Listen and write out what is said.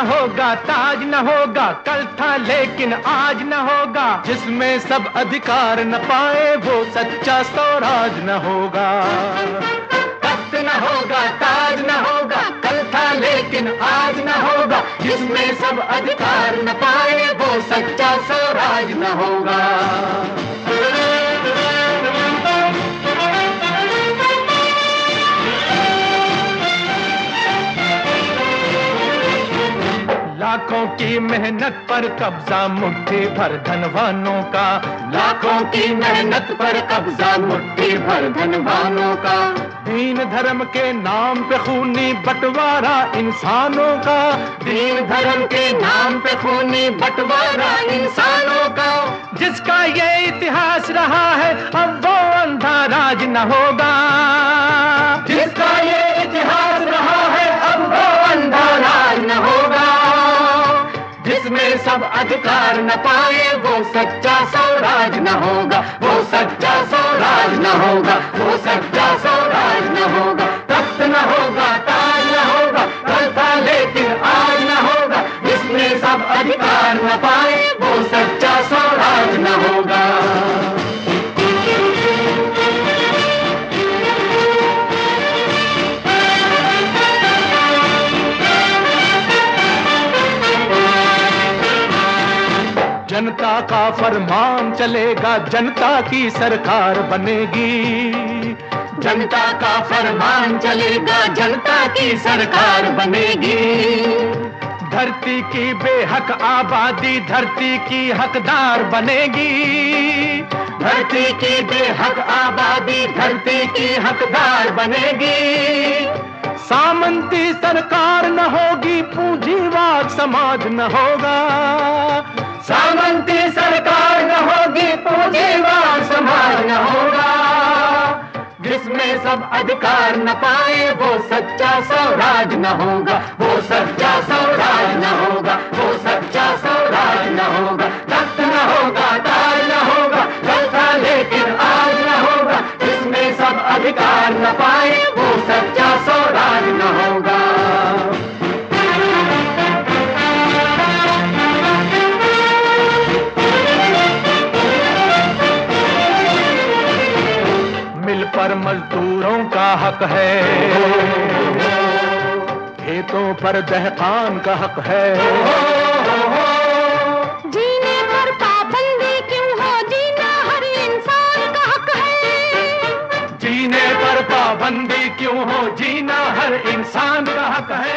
होगा, ताज न होगा, कल था लेकिन आज न होगा। जिसमें सब अधिकार न पाए वो सच्चा स्वराज न होगा। तख्त न होगा, ताज न होगा, कल था लेकिन आज न होगा। जिसमें सब अधिकार न पाए वो सच्चा स्वराज न होगा। लाखों की मेहनत पर कब्जा मुट्ठी भर धनवानों का। लाखों की मेहनत पर कब्जा मुट्ठी भर धनवानों का। दीन धर्म के नाम पे खूनी बंटवारा इंसानों का। दीन धर्म के नाम पे खूनी बंटवारा इंसानों का। जिसका ये इतिहास रहा है अब वो अंधा राज न होगा। जिसका ये इतिहास रहा है अब वो अंधा राज न होगा। जिसमें सब अधिकार न पाए वो सच्चा स्वराज न होगा। वो सच्चा स्वराज न होगा। वो सच्चा स्वराज न होगा। तख्त न होगा, ताज न होगा, कल था लेकिन आज न होगा। जिसमें सब अधिकार न पाए वो सच्चा स्वराज न होगा। जनता का फरमान चलेगा, जनता की सरकार बनेगी। जनता का फरमान चलेगा, जनता की सरकार बनेगी। धरती की बेहक आबादी धरती की हकदार बनेगी। धरती की बेहक आबादी धरती की हकदार बनेगी। सामंती सरकार न होगी, पूंजीवाद समाज न होगा। सामंती सरकार न होगी, पूंजीवाद समाज न होगा। जिसमें सब अधिकार न पाए वो सच्चा स्वराज न होगा। वो सच्चा स्वराज न होगा। वो सच्चा स्वराज न होगा। तख्त न होगा, ताज न होगा, कल था लेकिन आज न होगा। जिसमें सब अधिकार न पाए वो सच्चा स्वराज न होगा। पर मजदूरों का हक है, खेतों पर दहकान का हक है। जीने पर पाबंदी क्यों हो, जीना हर इंसान का हक है। जीने पर पाबंदी क्यों हो, जीना हर इंसान का हक है।